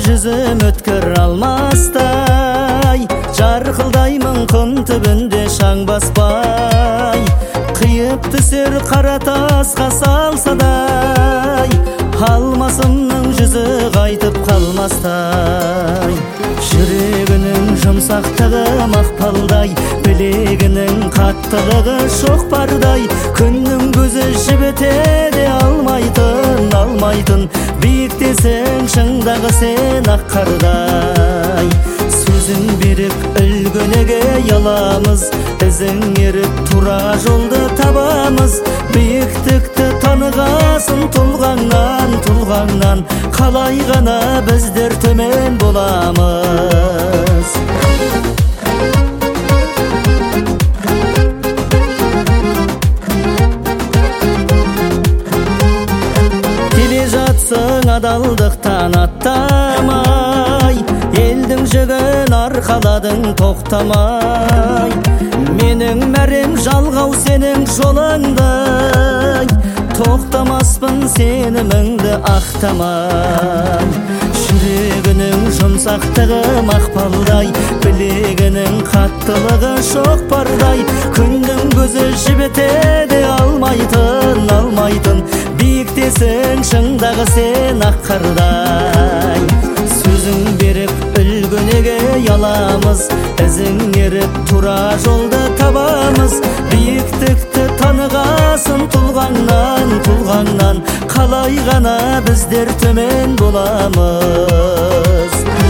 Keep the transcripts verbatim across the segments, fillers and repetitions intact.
жүзім өткір алмастай, жарқылдаймын құм түбінде шаң баспай. Қиып түсер қара тасқа салсадай, алмасымның жүзі қайтып қалмастай. Жүрегінің жұмсақтығы мақпалдай, білегінің қаттылығы шоқпардай. Күннің көзі жібітеді алмайтын, алмайтын. Биіктесің шыңдағы сен ақ қардай. Сөзің берік үлгінеге яламыз, ізің еріп тура жолды табамыз. Биіктікті танығасын тұлғаңнан, тұлғаңнан. Қалай ғана біздер төмен боламыз. Келе жатсың адалдықтан аттамай, елдің жүгін арқаладың тоқтамай. Менің мәрем жалғау сенің жолыңдай, тоқтамаспын сеніміңді ақтамай. Жүрегінің жұмсақтығы мақпалдай, білегінің қаттылығы шоқпардай. Күннің көзі жібітеді алмайтын, алмайтын. Биіктесің шыңдағы сен ақ қардай. Сөзің беріп үлгінеге яламыз, ізің еріп тура жолды табамыз. Биіктікті танығасын тұлғаңнан, тұлғаңнан. Қалай ғана біздер төмен боламыз.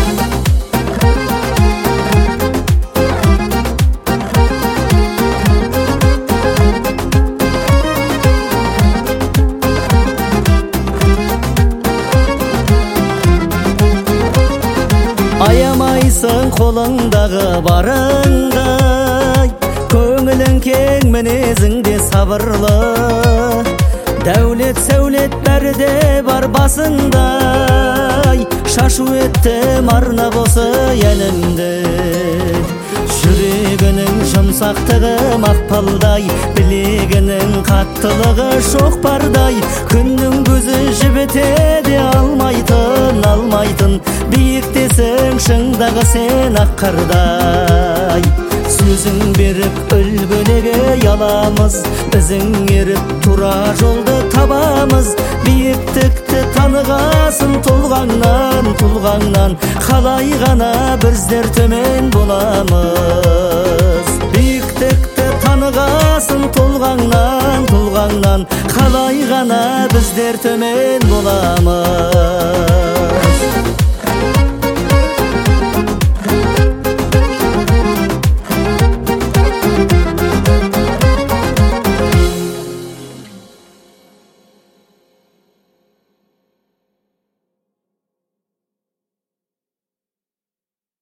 Аямайсың қолыңдағы барыңдай, көңілің кең мінезіңде сабырлы. Дәулет сәулет бәрі де бар басыңдай, шашу еттім арнап осы әнімді. Жүрегінің жұмсақтығы мақпалдай, білегінің қаттылығы шоқпардай. Күннің көзі жібітеді алмайтын, алмайтын. Биіктесің шыңдағы сен ақ қардай. Сөзің беріп үлгінеге яламыз, ізің еріп тура жолды табамыз. Биіктікті танығасын тұлғаңнан, тұлғаңнан. Қалай ғана біздер төмен боламыз. Биіктікті танығасын тұлғаңнан, тұлғаңнан. Қалай ғана біздер төмен боламыз.